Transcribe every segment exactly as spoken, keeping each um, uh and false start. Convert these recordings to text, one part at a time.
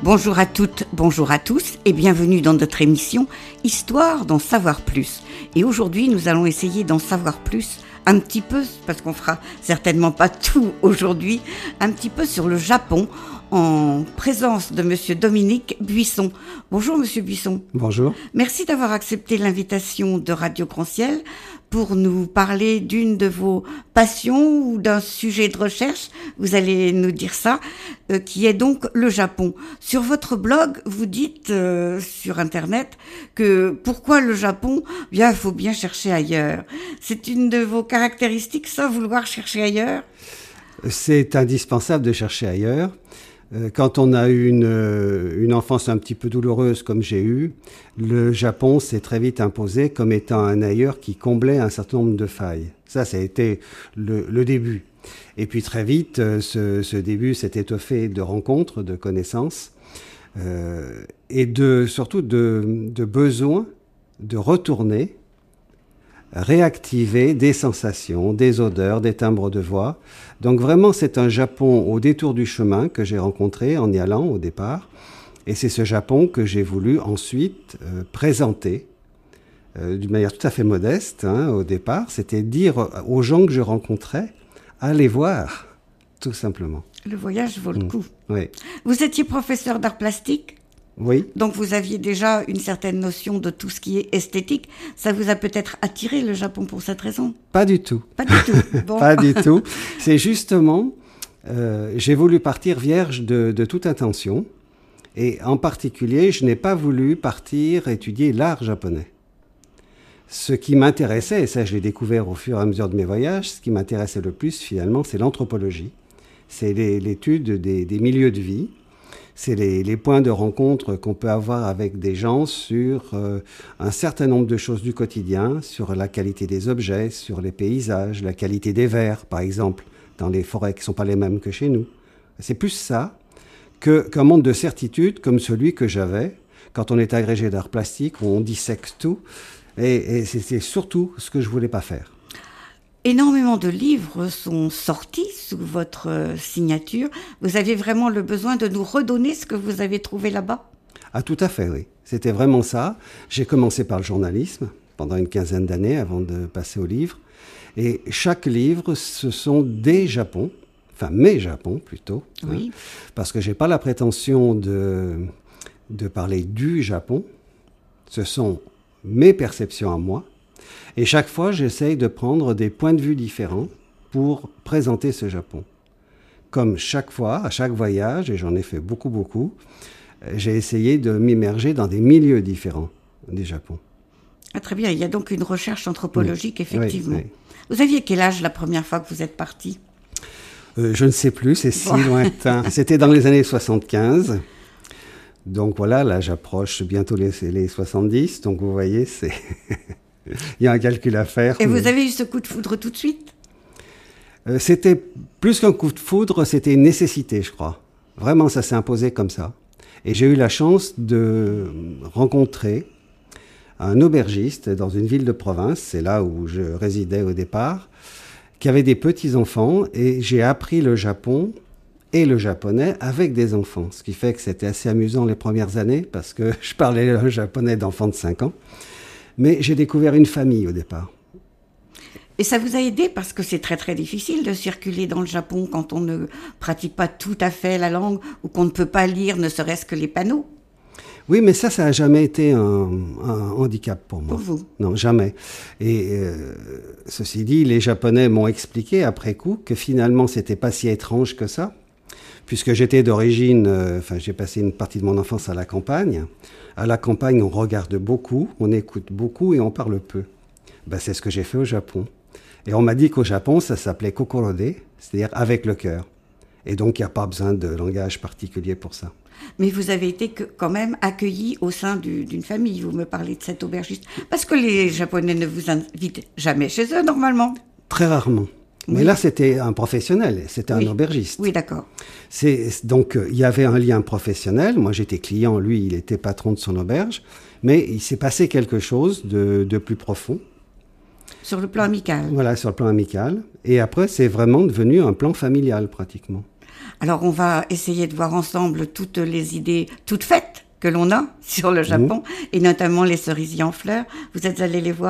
Bonjour à toutes, bonjour à tous et bienvenue dans notre émission Histoire d'en savoir plus. Et aujourd'hui, nous allons essayer d'en savoir plus un petit peu, parce qu'on fera certainement pas tout aujourd'hui, un petit peu sur le Japon en présence de Monsieur Dominique Buisson. Bonjour Monsieur Buisson. Bonjour. Merci d'avoir accepté l'invitation de Radio Grand Ciel pour nous parler d'une de vos passions ou d'un sujet de recherche, vous allez nous dire ça, euh, qui est donc le Japon. Sur votre blog, vous dites euh, sur Internet que pourquoi le Japon ? Bien, il faut bien chercher ailleurs. C'est une de vos caractéristiques, ça, vouloir chercher ailleurs ? C'est indispensable de chercher ailleurs. Quand on a eu une, une enfance un petit peu douloureuse comme j'ai eu, le Japon s'est très vite imposé comme étant un ailleurs qui comblait un certain nombre de failles. Ça, ça a été le, le début. Et puis très vite, ce, ce début s'est étoffé de rencontres, de connaissances, euh, et de, surtout de, de besoin de retourner, réactiver des sensations, des odeurs, des timbres de voix. Donc vraiment, c'est un Japon au détour du chemin que j'ai rencontré en y allant au départ. Et c'est ce Japon que j'ai voulu ensuite euh, présenter euh, d'une manière tout à fait modeste hein, au départ. C'était dire aux gens que je rencontrais, allez voir, tout simplement. Le voyage vaut le mmh. coup. Oui. Vous étiez professeur d'art plastique ? Oui. Donc vous aviez déjà une certaine notion de tout ce qui est esthétique. Ça vous a peut-être attiré le Japon pour cette raison ? Pas du tout. Pas du tout. Bon. Pas du tout. C'est justement, euh, j'ai voulu partir vierge de, de toute intention. Et en particulier, je n'ai pas voulu partir étudier l'art japonais. Ce qui m'intéressait, et ça je l'ai découvert au fur et à mesure de mes voyages, ce qui m'intéressait le plus finalement, c'est l'anthropologie. C'est les, l'étude des, des milieux de vie. C'est les, les points de rencontre qu'on peut avoir avec des gens sur euh, un certain nombre de choses du quotidien, sur la qualité des objets, sur les paysages, la qualité des vers, par exemple, dans les forêts qui ne sont pas les mêmes que chez nous. C'est plus ça que, qu'un monde de certitude comme celui que j'avais quand on est agrégé d'art plastique, où on dissèque tout, et, et c'est surtout ce que je ne voulais pas faire. Énormément de livres sont sortis sous votre signature. Vous aviez vraiment le besoin de nous redonner ce que vous avez trouvé là-bas ? Ah, tout à fait, oui. C'était vraiment ça. J'ai commencé par le journalisme pendant une quinzaine d'années avant de passer au livre. Et chaque livre, ce sont des Japons, enfin mes Japons plutôt. Oui. Hein, parce que je n'ai pas la prétention de, de parler du Japon. Ce sont mes perceptions à moi. Et chaque fois, j'essaye de prendre des points de vue différents pour présenter ce Japon. Comme chaque fois, à chaque voyage, et j'en ai fait beaucoup, beaucoup, j'ai essayé de m'immerger dans des milieux différents du Japon. Ah, très bien, il y a donc une recherche anthropologique, oui. Effectivement. Oui, oui. Vous aviez quel âge la première fois que vous êtes parti ? euh, Je ne sais plus, c'est si lointain. C'était dans les années soixante-quinze. Donc voilà, là j'approche bientôt les, les soixante-dix, donc vous voyez, c'est... Il y a un calcul à faire. Et mais... vous avez eu ce coup de foudre tout de suite ? euh, C'était plus qu'un coup de foudre, c'était une nécessité, je crois. Vraiment, ça s'est imposé comme ça. Et j'ai eu la chance de rencontrer un aubergiste dans une ville de province, c'est là où je résidais au départ, qui avait des petits-enfants, et j'ai appris le Japon et le japonais avec des enfants. Ce qui fait que c'était assez amusant les premières années, parce que je parlais le japonais d'enfants de cinq ans. Mais j'ai découvert une famille au départ. Et ça vous a aidé parce que c'est très très difficile de circuler dans le Japon quand on ne pratique pas tout à fait la langue ou qu'on ne peut pas lire ne serait-ce que les panneaux. Oui, mais ça, ça n'a jamais été un, un handicap pour moi. Pour vous ? Non, jamais. Et euh, ceci dit, les Japonais m'ont expliqué après coup que finalement, c'était pas si étrange que ça, puisque j'étais d'origine, euh, enfin, j'ai passé une partie de mon enfance à la campagne. À la campagne, on regarde beaucoup, on écoute beaucoup et on parle peu. Ben, c'est ce que j'ai fait au Japon. Et on m'a dit qu'au Japon, ça s'appelait kokorode, c'est-à-dire avec le cœur. Et donc, il n'y a pas besoin de langage particulier pour ça. Mais vous avez été que, quand même accueilli au sein du, d'une famille. Vous me parlez de cet aubergiste. Parce que les Japonais ne vous invitent jamais chez eux, normalement. Très rarement. Mais oui. Là, c'était un professionnel, c'était oui. un aubergiste. Oui, d'accord. C'est, donc, il y avait un lien professionnel. Moi, j'étais client, lui, il était patron de son auberge. Mais il s'est passé quelque chose de, de plus profond. Sur le plan amical. Voilà, sur le plan amical. Et après, c'est vraiment devenu un plan familial, pratiquement. Alors on va essayer de voir ensemble toutes les idées toutes faites que l'on a sur le Japon, mmh. et notamment les cerisiers en fleurs. Vous êtes allés les voir ?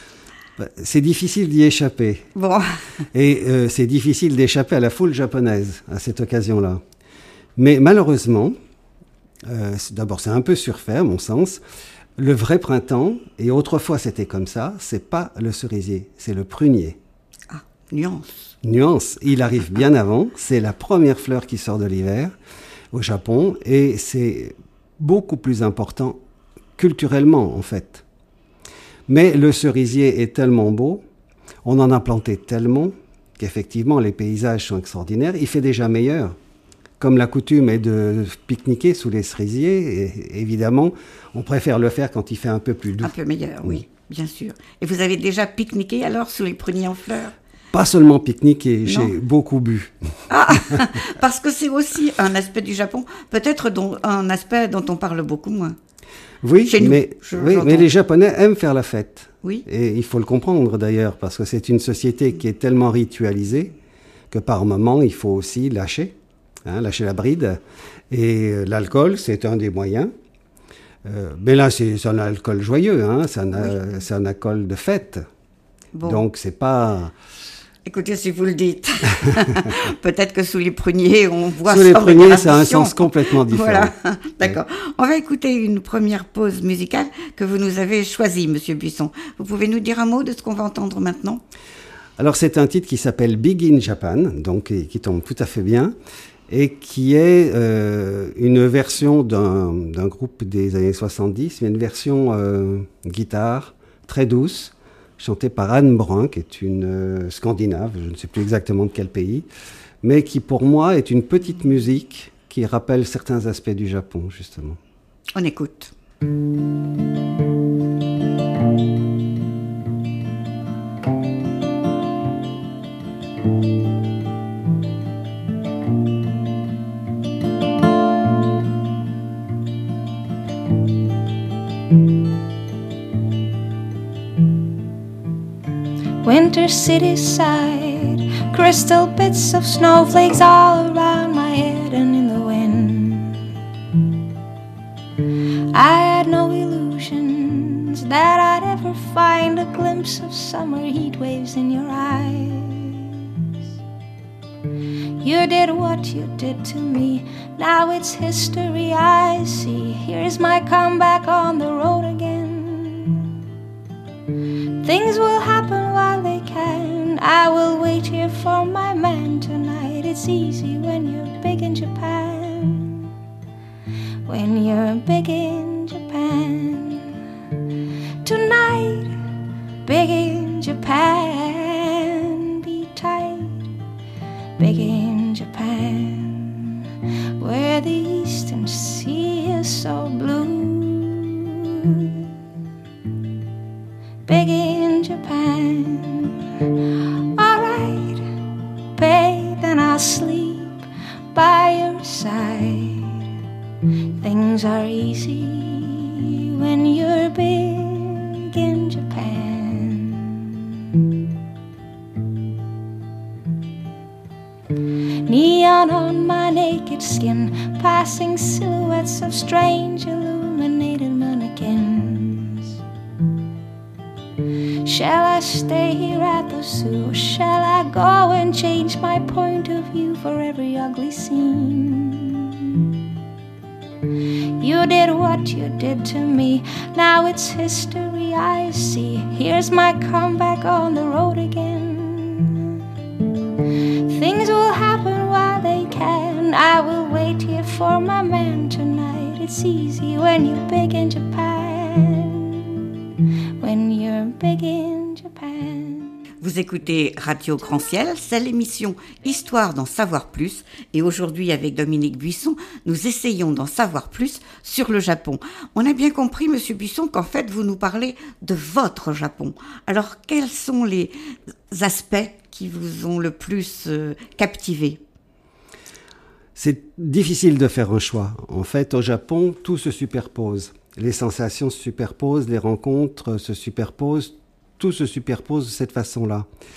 C'est difficile d'y échapper. Bon. Et euh, c'est difficile d'échapper à la foule japonaise à cette occasion-là. Mais malheureusement, euh, c'est, d'abord c'est un peu surfait à mon sens, le vrai printemps, et autrefois c'était comme ça, c'est pas le cerisier, c'est le prunier. Ah, nuance. Nuance, il arrive bien avant, c'est la première fleur qui sort de l'hiver au Japon, et c'est beaucoup plus important culturellement en fait. Mais le cerisier est tellement beau, on en a planté tellement, qu'effectivement les paysages sont extraordinaires. Il fait déjà meilleur. Comme la coutume est de pique-niquer sous les cerisiers, et évidemment, on préfère le faire quand il fait un peu plus doux. Un peu meilleur, oui, bien sûr. Et vous avez déjà pique-niqué alors sous les pruniers en fleurs ? Pas seulement pique-niquer, j'ai beaucoup bu. Ah, parce que c'est aussi un aspect du Japon, peut-être dont, un aspect dont on parle beaucoup moins. Oui, Chez nous, mais, je, oui mais les Japonais aiment faire la fête. Oui. Et il faut le comprendre d'ailleurs, parce que c'est une société qui est tellement ritualisée que par moment, il faut aussi lâcher, hein, lâcher la bride. Et euh, l'alcool, c'est un des moyens. Euh, mais là, c'est, c'est un alcool joyeux, hein, c'est, un, oui. euh, c'est un alcool de fête. Bon. Donc, c'est pas... Écoutez, si vous le dites, peut-être que sous les pruniers, on voit sous ça. Sous les pruniers, ça a un sens complètement différent. Voilà, d'accord. Oui. On va écouter une première pause musicale que vous nous avez choisie, Monsieur Buisson. Vous pouvez nous dire un mot de ce qu'on va entendre maintenant ? Alors, c'est un titre qui s'appelle Big in Japan, donc qui tombe tout à fait bien, et qui est euh, une version d'un, d'un groupe des années soixante-dix, mais une version euh, guitare très douce, chantée par Anne Brun, qui est une euh, Scandinave, je ne sais plus exactement de quel pays, mais qui pour moi est une petite musique qui rappelle certains aspects du Japon, justement. On écoute. Winter city side, crystal bits of snowflakes all around my head and in the wind. I had no illusions that I'd ever find a glimpse of summer heat waves in your eyes. You did what you did to me, now it's history I see. Here's my comeback on the road again. Things will happen while they can. I will wait here for my man tonight. It's easy when you're big in Japan. When you're big in Japan. Tonight, big in Japan. Be tight, big in Japan. Where the eastern sea is so blue. Big in Japan. Alright, babe, then I'll sleep by your side. Things are easy when you're big in Japan. Neon on my naked skin, passing silhouettes of strange illuminated mannequins. Shall I stay here at the zoo, or shall I go and change my point of view for every ugly scene? You did what you did to me, now it's history I see. Here's my comeback on the road again. Things will happen while they can. I will wait here for my man tonight. It's easy when you're big in Japan. When you're big in Japan. Vous écoutez Radio Grand Ciel, c'est l'émission Histoire d'en savoir plus. Et aujourd'hui, avec Dominique Buisson, nous essayons d'en savoir plus sur le Japon. On a bien compris, Monsieur Buisson, qu'en fait, vous nous parlez de votre Japon. Alors, quels sont les aspects qui vous ont le plus euh, captivé ? C'est difficile de faire un choix. En fait, au Japon, tout se superpose. Les sensations se superposent, les rencontres se superposent, tout se superpose de cette façon-là.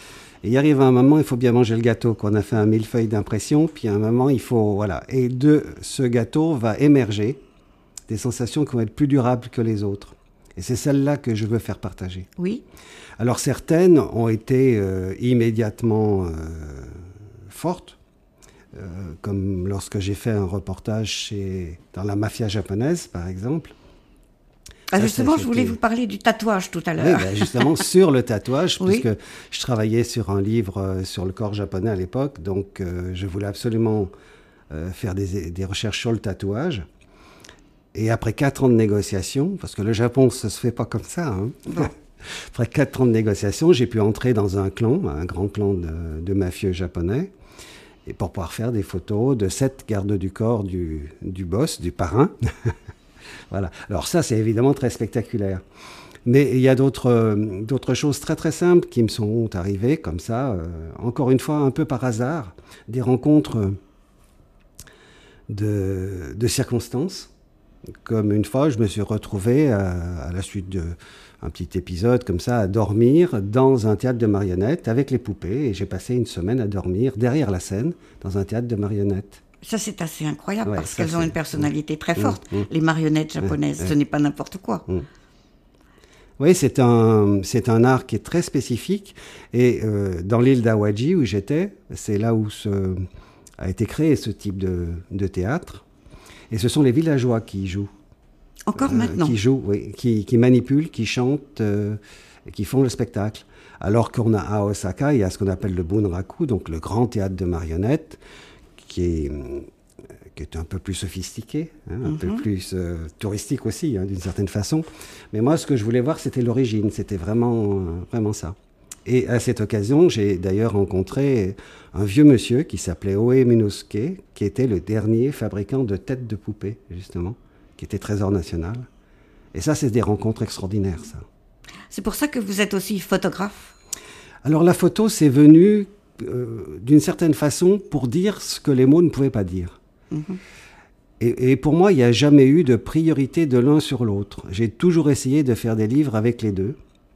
Et il arrive à un moment, il faut bien manger le gâteau, qu'on a fait un millefeuille d'impression, puis à un moment, il faut... Voilà. Et de ce gâteau va émerger des sensations qui vont être plus durables que les autres. Et c'est celle-là que je veux faire partager. Oui. Alors certaines ont été euh, immédiatement euh, fortes, euh, comme lorsque j'ai fait un reportage chez, dans la mafia japonaise, par exemple. Ah, Ça, justement, c'était... je voulais vous parler du tatouage tout à Oui, l'heure. ben justement, sur le tatouage, Oui. puisque je travaillais sur un livre euh, sur le corps japonais à l'époque, donc euh, je voulais absolument euh, faire des, des recherches sur le tatouage. Et après quatre ans de négociations, parce que le Japon, ça se fait pas comme ça, hein. Bon. Après quatre ans de négociations, j'ai pu entrer dans un clan, un grand clan de, de mafieux japonais, et pour pouvoir faire des photos de sept gardes du corps du, du boss, du parrain. Voilà. Alors ça, c'est évidemment très spectaculaire. Mais il y a d'autres, euh, d'autres choses très très simples qui me sont arrivées comme ça, euh, encore une fois un peu par hasard, des rencontres de, de circonstances. Comme une fois, je me suis retrouvé à, à la suite d'un petit épisode comme ça, à dormir dans un théâtre de marionnettes avec les poupées. Et j'ai passé une semaine à dormir derrière la scène dans un théâtre de marionnettes. Ça, c'est assez incroyable Ouais, parce ça, qu'elles c'est... ont une personnalité très Mmh, forte. mmh. Les marionnettes japonaises, Ouais, ouais. ce n'est pas n'importe quoi. Mmh. Oui, c'est un, c'est un art qui est très spécifique. Et euh, dans l'île d'Awaji où j'étais, c'est là où ce, a été créé ce type de, de théâtre. Et ce sont les villageois qui y jouent. Encore Euh, maintenant. Qui jouent, oui, qui, qui manipulent, qui chantent, euh, et qui font le spectacle. Alors qu'on a à Osaka, il y a ce qu'on appelle le Bunraku, donc le grand théâtre de marionnettes, qui est, euh, qui est un peu plus sophistiqué, hein, un Mhm. peu plus euh, touristique aussi, hein, d'une certaine façon. Mais moi, ce que je voulais voir, c'était l'origine, c'était vraiment, euh, vraiment ça. Et à cette occasion, j'ai d'ailleurs rencontré un vieux monsieur qui s'appelait Oe Minosuke, qui était le dernier fabricant de têtes de poupées, justement, qui était trésor national. Et ça, c'est des rencontres extraordinaires, ça. C'est pour ça que vous êtes aussi photographe. Alors la photo, c'est venu euh, d'une certaine façon pour dire ce que les mots ne pouvaient pas dire. Mhm. Et, et pour moi, il n'y a jamais eu de priorité de l'un sur l'autre. J'ai toujours essayé de faire des livres avec les deux,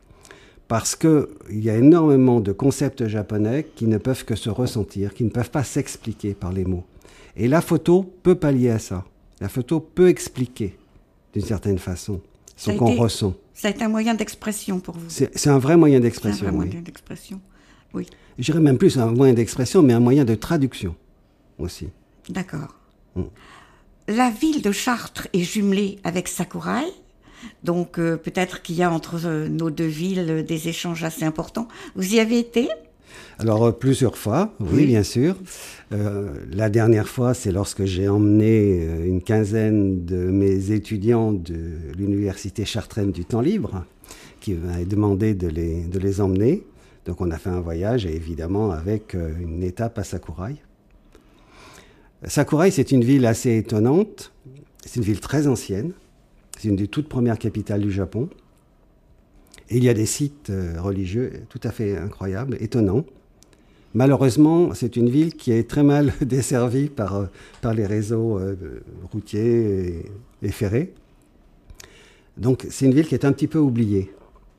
parce qu'il y a énormément de concepts japonais qui ne peuvent que se ressentir, qui ne peuvent pas s'expliquer par les mots. Et la photo peut pallier à ça. La photo peut expliquer, d'une certaine façon, ce Ça a qu'on été- ressent. Ça a été un moyen d'expression pour vous. C'est, c'est un vrai moyen C'est un d'expression, vrai oui. moyen d'expression. Oui, Je dirais même plus un moyen d'expression, mais un moyen de traduction aussi. d'accord. Mm. La ville de Chartres est jumelée avec Sakurai. Donc euh, peut-être qu'il y a entre euh, nos deux villes euh, des échanges assez importants. Vous y avez été ? Alors, euh, plusieurs fois, oui, Oui. bien sûr. Euh, la dernière fois, c'est lorsque j'ai emmené euh, une quinzaine de mes étudiants de l'université chartraine du temps libre, qui m'avaient demandé de les, de les emmener. Donc, on a fait un voyage, et évidemment, avec euh, une étape à Sakurai. Sakurai, c'est une ville assez étonnante. C'est une ville très ancienne. C'est une des toutes premières capitales du Japon. Et il y a des sites euh, religieux tout à fait incroyables, étonnants. Malheureusement, c'est une ville qui est très mal desservie par, euh, par les réseaux euh, routiers et, et ferrés. Donc, c'est une ville qui est un petit peu oubliée.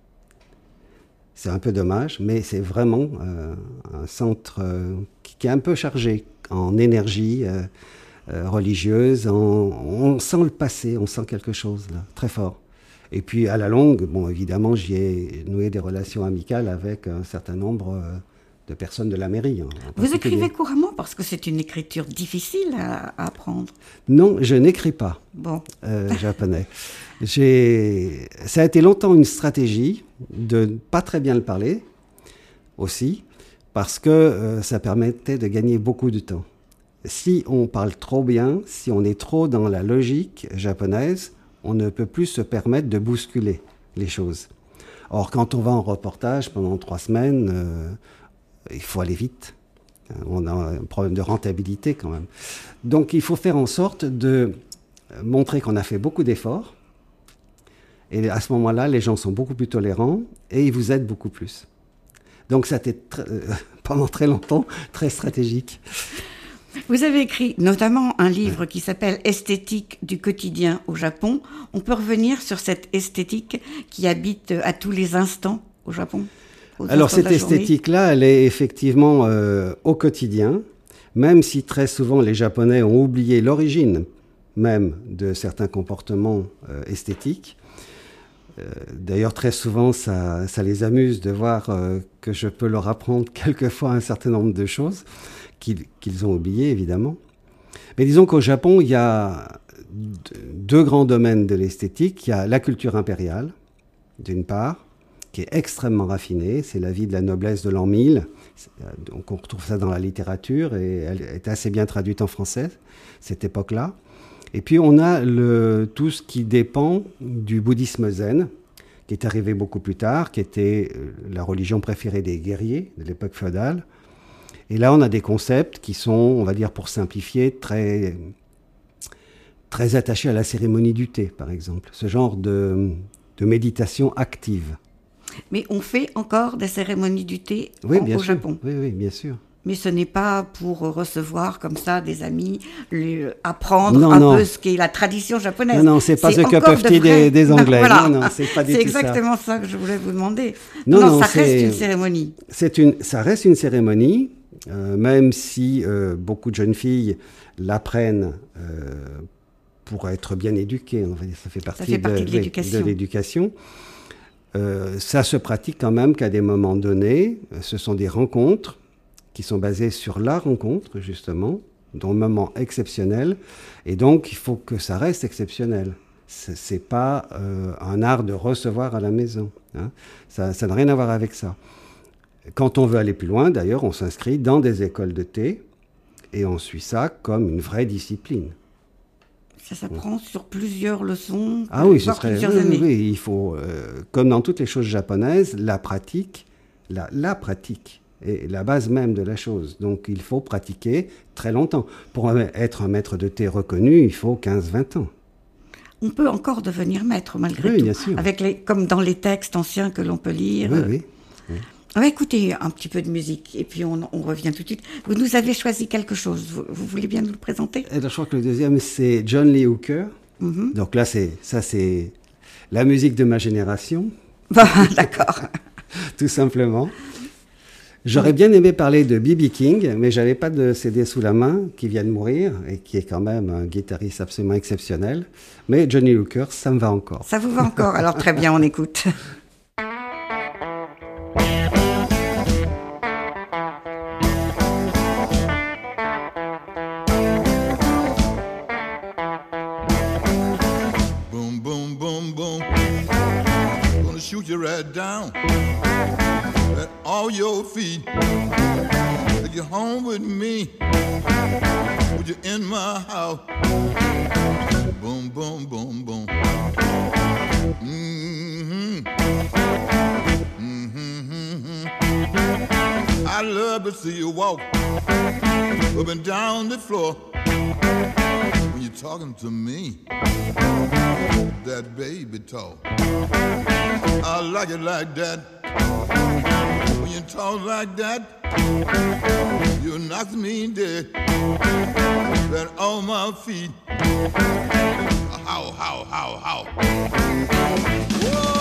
C'est un peu dommage, mais c'est vraiment euh, un centre euh, qui, qui est un peu chargé en énergie euh, euh, religieuse. En, on sent le passé, on sent quelque chose là, très fort. Et puis, à la longue, bon, évidemment, j'y ai noué des relations amicales avec un certain nombre euh, de personnes de la mairie. En, en Vous particulier. écrivez couramment parce que c'est une écriture difficile à, à apprendre. Non, je n'écris pas Bon, euh, japonais. J'ai... Ça a été longtemps une stratégie de ne pas très bien le parler aussi, parce que euh, ça permettait de gagner beaucoup de temps. Si on parle trop bien, si on est trop dans la logique japonaise, on ne peut plus se permettre de bousculer les choses. Or, quand on va en reportage pendant trois semaines, euh, il faut aller vite. On a un problème de rentabilité quand même. Donc, il faut faire en sorte de montrer qu'on a fait beaucoup d'efforts. Et à ce moment-là, les gens sont beaucoup plus tolérants et ils vous aident beaucoup plus. Donc, ça a été tr- euh, pendant très longtemps très stratégique. vous avez écrit notamment un livre qui s'appelle « Esthétique du quotidien au Japon ». On peut revenir sur cette esthétique qui habite à tous les instants au Japon ? aux Alors instants de cette la journée? esthétique-là, elle est effectivement euh, au quotidien, même si très souvent les Japonais ont oublié l'origine même de certains comportements euh, esthétiques. Euh, d'ailleurs, très souvent, ça, ça les amuse de voir euh, que je peux leur apprendre quelquefois un certain nombre de choses qu'ils, qu'ils ont oubliées, évidemment. Mais disons qu'au Japon, il y a deux grands domaines de l'esthétique. Il y a la culture impériale, d'une part, qui est extrêmement raffinée. C'est la vie de la noblesse de l'an mille. Donc on retrouve ça dans la littérature et elle est assez bien traduite en français, cette époque-là. Et puis on a le, tout ce qui dépend du bouddhisme zen, qui est arrivé beaucoup plus tard, qui était la religion préférée des guerriers de l'époque féodale. Et là on a des concepts qui sont, on va dire pour simplifier, très, très attachés à la cérémonie du thé, par exemple. Ce genre de, de méditation active. Mais on fait encore des cérémonies du thé oui, en, bien au sûr. Japon. Oui, oui, bien sûr. Mais ce n'est pas pour recevoir comme ça des amis, les, apprendre non, un non. peu ce qu'est la tradition japonaise. Non, non, c'est pas c'est the cup encore of de tea vrai... des, des Anglais. Non, voilà. Non, non, c'est pas du c'est tout ça. exactement ça. que je voulais vous demander. Non, Non, non, ça c'est... reste une cérémonie. C'est une, ça reste une cérémonie, euh, même si euh, beaucoup de jeunes filles l'apprennent euh, pour être bien éduquées. On va dire, ça fait partie, ça fait partie de, de, l'éducation. de l'éducation. Euh, ça se pratique quand même qu'à des moments donnés. Ce sont des rencontres qui sont basées sur la rencontre, justement, dans un moment exceptionnel. Et donc, il faut que ça reste exceptionnel. Ce n'est pas euh, un art de recevoir à la maison. Hein. Ça, ça n'a rien à voir avec ça. Quand on veut aller plus loin, d'ailleurs, on s'inscrit dans des écoles de thé et on suit ça comme une vraie discipline. Ça s'apprend ouais. sur plusieurs leçons, ah oui, ce serait, plusieurs oui, années. Oui, il faut, euh, comme dans toutes les choses japonaises, la pratique, la, la pratique est la base même de la chose. Donc, il faut pratiquer très longtemps. Pour être un maître de thé reconnu, il faut quinze à vingt ans. On peut encore devenir maître, malgré oui, tout. Bien sûr. Avec les, comme dans les textes anciens que l'on peut lire. Oui, oui. oui. On va écouter un petit peu de musique et puis on, on revient tout de suite. Vous nous avez choisi quelque chose. Vous, vous voulez bien nous le présenter? Et je crois que le deuxième, c'est John Lee Hooker. Mm-hmm. Donc là, c'est, ça, c'est la musique de ma génération. Bon, d'accord. Tout simplement. J'aurais bien aimé parler de B B King, mais je n'avais pas de C D sous la main, qui vient de mourir, et qui est quand même un guitariste absolument exceptionnel. Mais Johnny Hooker, ça me va encore. Ça vous va encore? Alors très bien, on écoute. Boom, boom, boom, boom. Gonna shoot you right down at all your feet. Take you home with me. Would you in my house? Boom, boom, boom, boom. Mm-hmm. Mm-hmm. I love to see you walk up and down the floor when you're talking to me. That baby talk. I like it like that. When you talk like that, you knock me dead. Right on my feet. How, how, how, how. Whoa.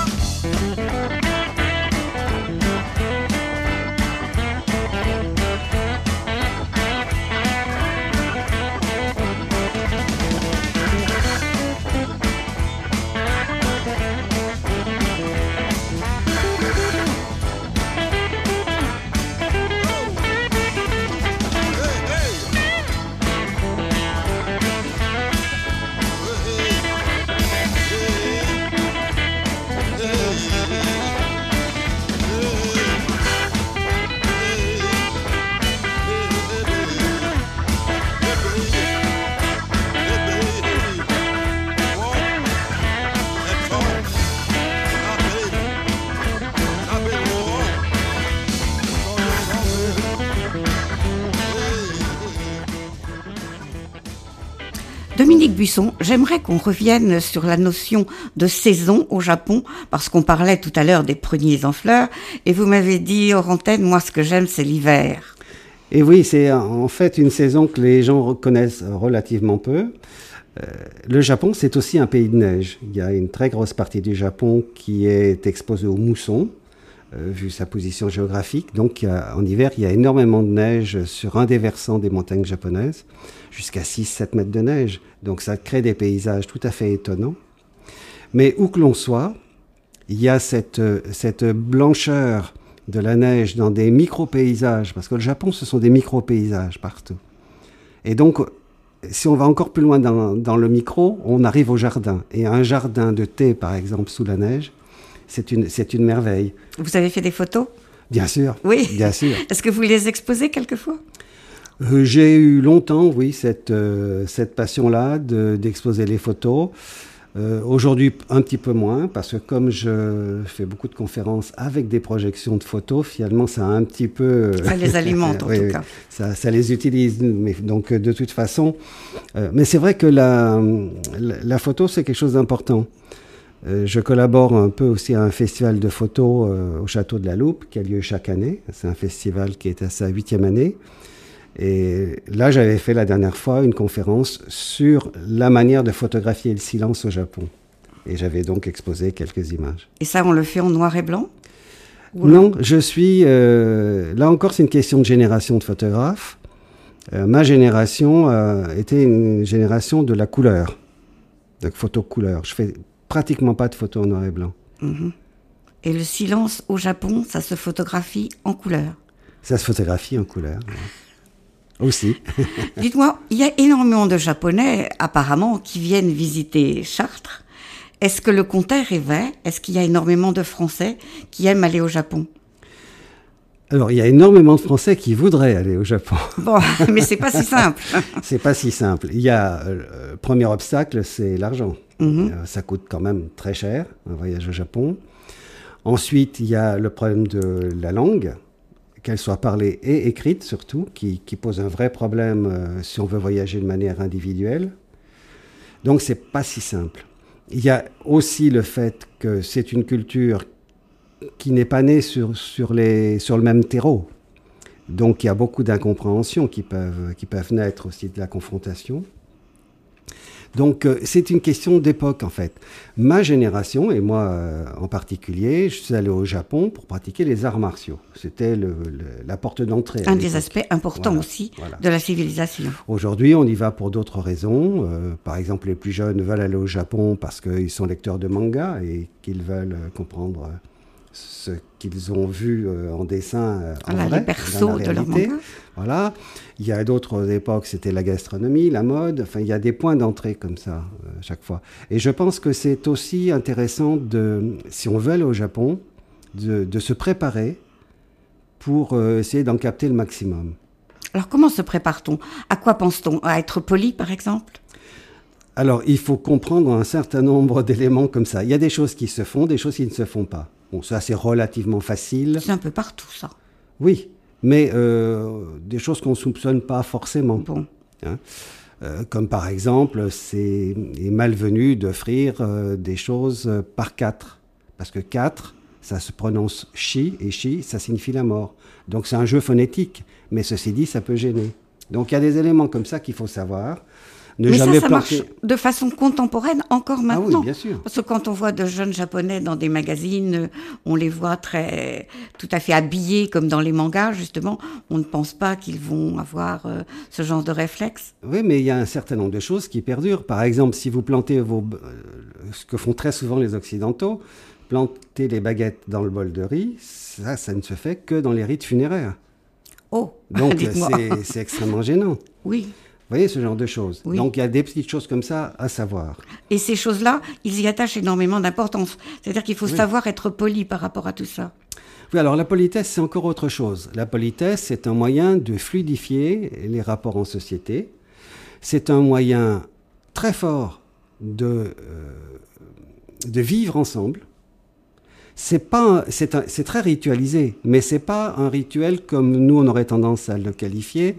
Dominique Buisson, j'aimerais qu'on revienne sur la notion de saison au Japon, parce qu'on parlait tout à l'heure des pruniers en fleurs, et vous m'avez dit hors antenne, moi ce que j'aime c'est l'hiver. Et oui, c'est en fait une saison que les gens reconnaissent relativement peu. Euh, le Japon, c'est aussi un pays de neige. Il y a une très grosse partie du Japon qui est exposée aux moussons. euh, vu sa position géographique. Donc il y a, en hiver, il y a énormément de neige sur un des versants des montagnes japonaises, jusqu'à six à sept mètres de neige. Donc ça crée des paysages tout à fait étonnants. Mais où que l'on soit, il y a cette, cette blancheur de la neige dans des micro-paysages, parce que le Japon, ce sont des micro-paysages partout. Et donc, si on va encore plus loin dans, dans le micro, on arrive au jardin. Et un jardin de thé, par exemple, sous la neige, c'est une, c'est une merveille. Vous avez fait des photos ? Bien sûr. Oui. Bien sûr. Est-ce que vous les exposez quelquefois ? euh, J'ai eu longtemps, oui, cette, euh, cette passion-là de, d'exposer les photos. Euh, aujourd'hui, un petit peu moins, parce que comme je fais beaucoup de conférences avec des projections de photos, finalement, ça a un petit peu... Ça les alimente, en oui, tout oui, cas. Ça, ça les utilise. Mais, donc, de toute façon... Euh, mais c'est vrai que la, la, la photo, c'est quelque chose d'important. Euh, je collabore un peu aussi à un festival de photos euh, au Château de la Loupe, qui a lieu chaque année. C'est un festival qui est à sa huitième année. Et là, j'avais fait la dernière fois une conférence sur la manière de photographier le silence au Japon. Et j'avais donc exposé quelques images. Et ça, on le fait en noir et blanc ? Ou Non, je suis... Euh, là encore, c'est une question de génération de photographes. Euh, ma génération euh, était une génération de la couleur, de photo couleur. Je fais pratiquement pas de photos en noir et blanc. Mmh. Et le silence au Japon, ça se photographie en couleur ? Ça se photographie en couleur. Ouais. Aussi. Dites-moi, il y a énormément de Japonais, apparemment, qui viennent visiter Chartres. Est-ce que le contraire est vrai ? Est-ce qu'il y a énormément de Français qui aiment aller au Japon ? Alors, il y a énormément de Français qui voudraient aller au Japon. Bon, mais c'est pas si simple. C'est pas si simple. Il y a, euh, le premier obstacle, c'est l'argent. Mm-hmm. Euh, ça coûte quand même très cher, un voyage au Japon. Ensuite, il y a le problème de la langue, qu'elle soit parlée et écrite surtout, qui, qui pose un vrai problème euh, si on veut voyager de manière individuelle. Donc, c'est pas si simple. Il y a aussi le fait que c'est une culture qui n'est pas née sur, sur, les, sur le même terreau. Donc, il y a beaucoup d'incompréhensions qui peuvent, qui peuvent naître aussi de la confrontation. Donc, euh, c'est une question d'époque, en fait. Ma génération, et moi euh, en particulier, je suis allé au Japon pour pratiquer les arts martiaux. C'était le, le, la porte d'entrée. Un des aspects importants voilà, aussi voilà. de la civilisation. Aujourd'hui, on y va pour d'autres raisons. Euh, par exemple, les plus jeunes veulent aller au Japon parce qu'ils sont lecteurs de manga et qu'ils veulent euh, comprendre euh, ce qu'ils ont vu euh, en dessin euh, en voilà, vrai, les persos de leur manga. Voilà. Il y a d'autres époques, c'était la gastronomie, la mode. Enfin, il y a des points d'entrée comme ça, euh, chaque fois. Et je pense que c'est aussi intéressant, de, si on veut aller au Japon, de, de se préparer pour euh, essayer d'en capter le maximum. Alors, comment se prépare-t-on ? À quoi pense-t-on ? À être poli, par exemple ? Alors, il faut comprendre un certain nombre d'éléments comme ça. Il y a des choses qui se font, des choses qui ne se font pas. Bon, ça, c'est relativement facile. C'est un peu partout, ça. Oui, mais euh, des choses qu'on ne soupçonne pas forcément. Bon. Hein, euh, comme par exemple, c'est malvenu d'offrir euh, des choses par quatre. Parce que quatre, ça se prononce chi, et chi, ça signifie la mort. Donc c'est un jeu phonétique, mais ceci dit, ça peut gêner. Donc il y a des éléments comme ça qu'il faut savoir. Ne mais jamais ça, ça planter... marche de façon contemporaine encore maintenant. Ah oui, bien sûr. Parce que quand on voit de jeunes Japonais dans des magazines, on les voit très, tout à fait habillés comme dans les mangas, justement. On ne pense pas qu'ils vont avoir euh, ce genre de réflexe. Oui, mais il y a un certain nombre de choses qui perdurent. Par exemple, si vous plantez vos... Euh, ce que font très souvent les Occidentaux, planter les baguettes dans le bol de riz, ça, ça ne se fait que dans les rites funéraires. Oh, donc c'est, c'est extrêmement gênant. Oui. Vous voyez, ce genre de choses. Oui. Donc, il y a des petites choses comme ça à savoir. Et ces choses-là, ils y attachent énormément d'importance. C'est-à-dire qu'il faut oui. savoir être poli par rapport à tout ça. Oui, alors la politesse, c'est encore autre chose. La politesse, c'est un moyen de fluidifier les rapports en société. C'est un moyen très fort de, euh, de vivre ensemble. C'est, pas, c'est, un, c'est très ritualisé, mais ce n'est pas un rituel comme nous, on aurait tendance à le qualifier.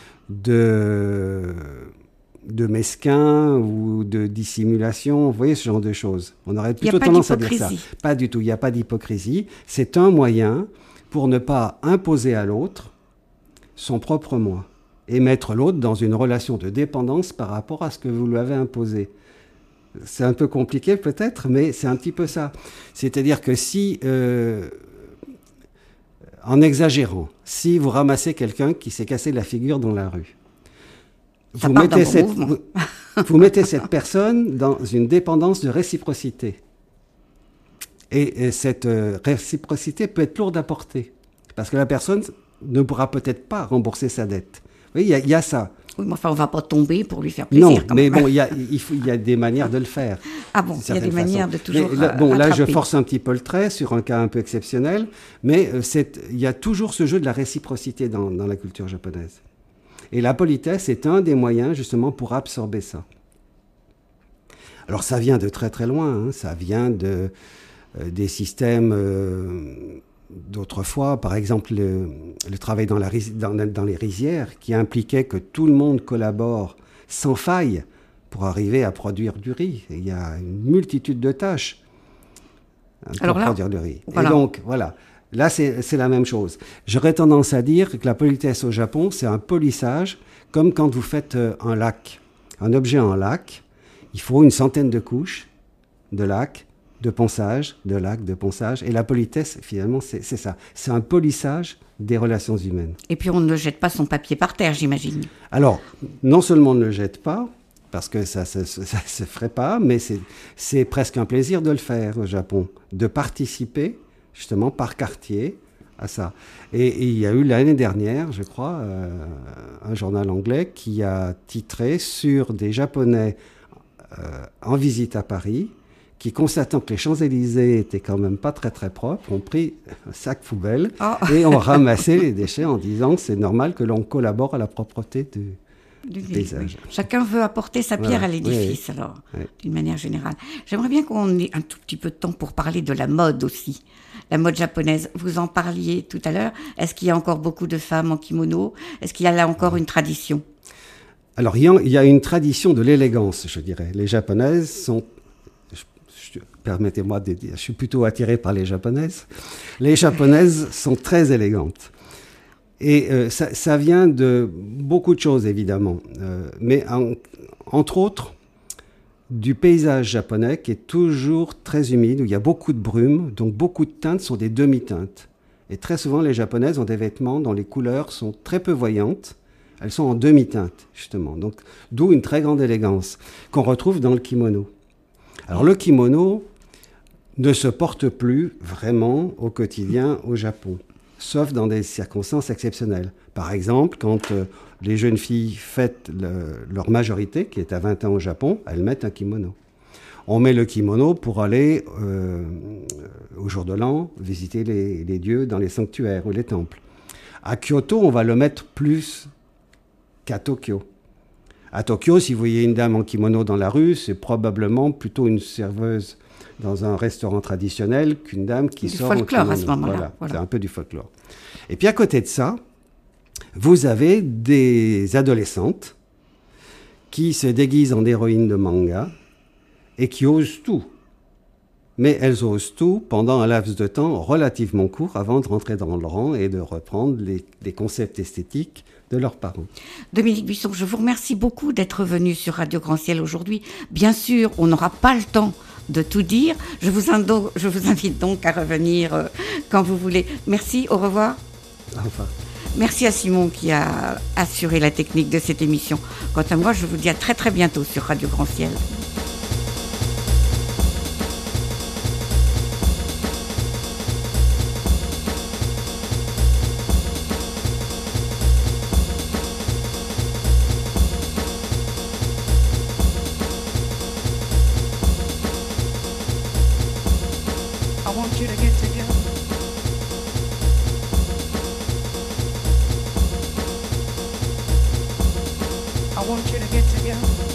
De, de mesquin ou de dissimulation, vous voyez ce genre de choses. On aurait plutôt tendance à dire ça. Pas du tout, il n'y a pas d'hypocrisie. C'est un moyen pour ne pas imposer à l'autre son propre moi et mettre l'autre dans une relation de dépendance par rapport à ce que vous lui avez imposé. C'est un peu compliqué peut-être, mais c'est un petit peu ça. C'est-à-dire que si... Euh, en exagérant, si vous ramassez quelqu'un qui s'est cassé la figure dans la rue, Ça vous part mettez, d'un bon cette, mouvement. vous, vous mettez cette personne dans une dépendance de réciprocité. Et, et cette euh, réciprocité peut être lourde à porter, parce que la personne ne pourra peut-être pas rembourser sa dette. Oui, il y, a- il y a ça. Oui, mais enfin, on ne va pas tomber pour lui faire plaisir. Non, quand mais même. bon, il y a, il faut- il y a des manières de le faire. Ah bon, d'une il y a des certaine manières façon. de toujours Mais là, euh, bon, là, je rattraper. force un petit peu le trait sur un cas un peu exceptionnel, mais euh, c'est- il y a toujours ce jeu de la réciprocité dans, dans la culture japonaise. Et la politesse est un des moyens, justement, pour absorber ça. Alors, ça vient de très très loin, hein. Ça vient de, euh, des systèmes euh, d'autrefois, par exemple, le, le travail dans, la, ris- dans, dans les rizières, qui impliquait que tout le monde collabore sans faille pour arriver à produire du riz. Et il y a une multitude de tâches hein, pour Alors là, produire du riz. voilà. Et donc, voilà. Là, c'est c'est la même chose. J'aurais tendance à dire que la politesse au Japon, c'est un polissage, comme quand vous faites euh, un lac. Un objet en lac, il faut une centaine de couches de lac, de ponçage, de lac, de ponçage. Et la politesse, finalement, c'est c'est ça. C'est un polissage des relations humaines. Et puis, on ne jette pas son papier par terre, j'imagine. Alors, non seulement on ne le jette pas, parce que ça ne se ferait pas, mais c'est- c'est presque un plaisir de le faire au Japon, de participer justement par quartier à ça. Et, et il y a eu l'année dernière, je crois, euh, un journal anglais qui a titré sur des Japonais euh, en visite à Paris, qui, constatant que les Champs-Élysées étaient quand même pas très très propres, ont pris un sac poubelle Oh. et ont ramassé les déchets en disant c'est normal que l'on collabore à la propreté du, Du du paysage. oui. Chacun veut apporter sa pierre Voilà. à l'édifice, Oui, oui. alors, Oui. d'une manière générale. J'aimerais bien qu'on ait un tout petit peu de temps pour parler de la mode aussi. La mode japonaise, vous en parliez tout à l'heure. Est-ce qu'il y a encore beaucoup de femmes en kimono? Est-ce qu'il y a là encore une tradition? Alors, il y, a, il y a une tradition de l'élégance, je dirais. Les Japonaises sont... je- je- Permettez-moi de dire, je suis plutôt attiré par les Japonaises. Les Japonaises sont très élégantes. Et euh, ça, ça vient de beaucoup de choses, évidemment. Euh, mais en- entre autres, du paysage japonais qui est toujours très humide, où il y a beaucoup de brume, donc beaucoup de teintes sont des demi-teintes. Et très souvent, les Japonaises ont des vêtements dont les couleurs sont très peu voyantes. Elles sont en demi-teinte, justement. Donc, d'où une très grande élégance qu'on retrouve dans le kimono. Alors, le kimono ne se porte plus vraiment au quotidien au Japon, sauf dans des circonstances exceptionnelles. Par exemple, quand euh, les jeunes filles fêtent le- leur majorité, qui est à vingt ans au Japon, elles mettent un kimono. On met le kimono pour aller, euh, au jour de l'an, visiter les, les dieux dans les sanctuaires ou les temples. À Kyoto, on va le mettre plus qu'à Tokyo. À Tokyo, si vous voyez une dame en kimono dans la rue, c'est probablement plutôt une serveuse dans un restaurant traditionnel qu'une dame qui Du sort en folklore kimono. à ce moment-là, Voilà, voilà. c'est un peu du folklore. Et puis à côté de ça, vous avez des adolescentes qui se déguisent en héroïnes de manga et qui osent tout. Mais elles osent tout pendant un laps de temps relativement court avant de rentrer dans le rang et de reprendre les, les concepts esthétiques de leurs parents. Dominique Buisson, je vous remercie beaucoup d'être venu sur Radio Grand Ciel aujourd'hui. Bien sûr, on n'aura pas le temps de tout dire. Je vous, indo- je vous invite donc à revenir euh, quand vous voulez. Merci, au revoir. Enfin. Merci à Simon qui a assuré la technique de cette émission. Quant à moi, je vous dis à très très bientôt sur Radio Grand Ciel. I want you to get together. I want you to get together.